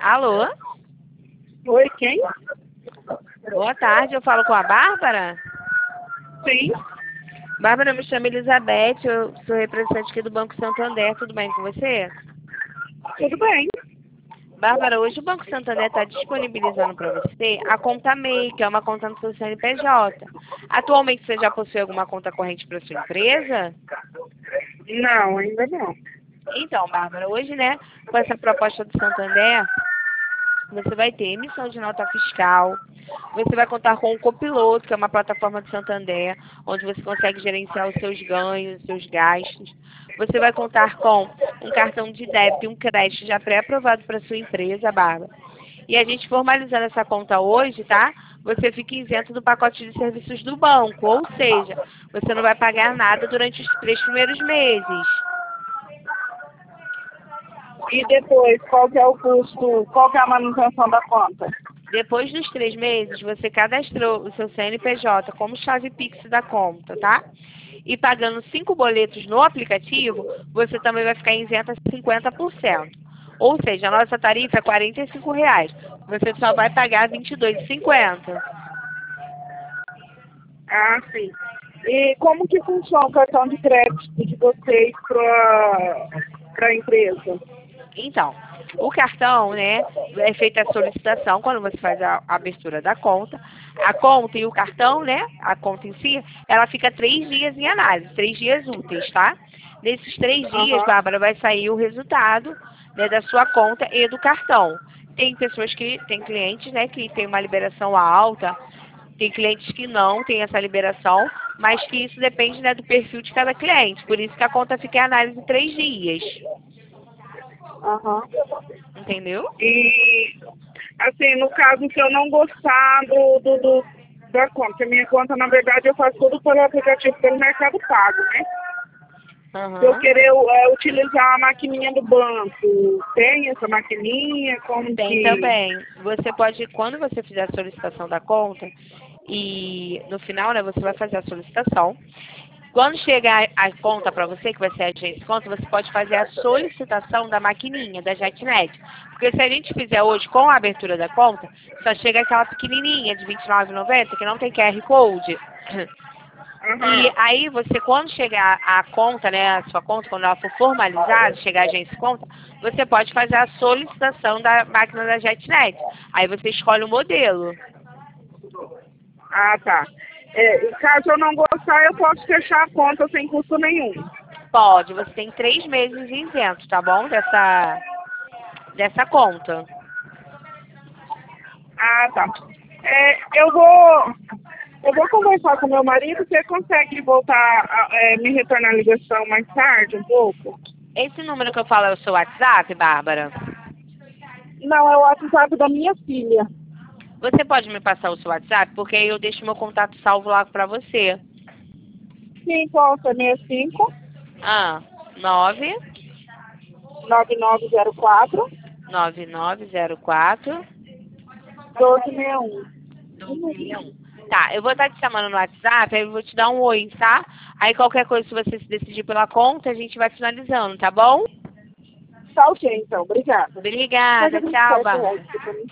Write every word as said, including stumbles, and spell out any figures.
Alô? Oi, quem? Boa tarde, eu falo com a Bárbara? Sim. Bárbara, me chamo Elizabeth, eu sou representante aqui do Banco Santander, tudo bem com você? Tudo bem. Bárbara, hoje o Banco Santander está disponibilizando para você a conta M E I, que é uma conta no seu C N P J. Atualmente você já possui alguma conta corrente para sua empresa? Não, ainda não. Então, Bárbara, hoje, né, com essa proposta do Santander, você vai ter emissão de nota fiscal, você vai contar com o Copiloto, que é uma plataforma do Santander, onde você consegue gerenciar os seus ganhos, os seus gastos. Você vai contar com um cartão de débito e um crédito já pré-aprovado para sua empresa, Bárbara. E a gente formalizando essa conta hoje, tá? Você fica isento do pacote de serviços do banco, ou seja, você não vai pagar nada durante os três primeiros meses. E depois, qual que é o custo, qual que é a manutenção da conta? Depois dos três meses, você cadastrou o seu C N P J como chave Pix da conta, tá? E pagando cinco boletos no aplicativo, você também vai ficar isenta cinquenta por cento. Ou seja, a nossa tarifa é quarenta e cinco reais. Você só vai pagar vinte e dois reais e cinquenta centavos. Ah, sim. E como que funciona o cartão de crédito de vocês para a empresa? Então, o cartão, né, é feita a solicitação quando você faz a abertura da conta. A conta e o cartão, né, a conta em si, ela fica três dias em análise, três dias úteis, tá? Nesses três dias, Aham. Bárbara, vai sair o resultado, né, da sua conta e do cartão. Tem pessoas que, tem clientes, né, que tem uma liberação alta, tem clientes que não tem essa liberação, mas que isso depende, né, do perfil de cada cliente. Por isso que a conta fica em análise em três dias. Aham. Entendeu? E, assim, no caso, se eu não gostar do, do, do- da conta, porque a minha conta, na verdade, eu faço tudo pelo aplicativo, pelo Mercado Pago, né? Se eu Aham. querer é, utilizar a maquininha do banco, tem essa maquininha? Como Tem que... também. Você pode, quando você fizer a solicitação da conta, e no final, né, você vai fazer a solicitação. Quando chegar a conta para você, que vai ser a agência de conta, você pode fazer a solicitação da maquininha, da JetNet. Porque se a gente fizer hoje com a abertura da conta, só chega aquela pequenininha de vinte e nove reais e noventa centavos, que não tem Q R Code. E Aham. aí você, quando chegar a conta, né, a sua conta, quando ela for formalizada, chegar a agência de conta, você pode fazer a solicitação da máquina da JetNet. Aí você escolhe o modelo. Ah, tá. É, e caso eu não gostar, eu posso fechar a conta sem custo nenhum. Pode, você tem três meses isento, tá bom? Dessa, dessa conta. Ah, tá. É, eu vou eu vou conversar com meu marido. Você consegue voltar a, é, me retornar a ligação mais tarde, um pouco? Esse número que eu falo é o seu WhatsApp, Bárbara? Não, é o WhatsApp da minha filha. Você pode me passar o seu WhatsApp? Porque aí eu deixo meu contato salvo lá pra você. Sim, posso, é seis cinco, Ah, nove nove nove zero quatro, nove nove zero quatro doze sessenta e um. doze sessenta e um. Tá, eu vou estar te chamando no WhatsApp, aí eu vou te dar um oi, tá? Aí qualquer coisa, se você se decidir pela conta, a gente vai finalizando, tá bom? Tá ok, então. Obrigada. Obrigada, Pega tchau, vinte e sete Bárbara. reais,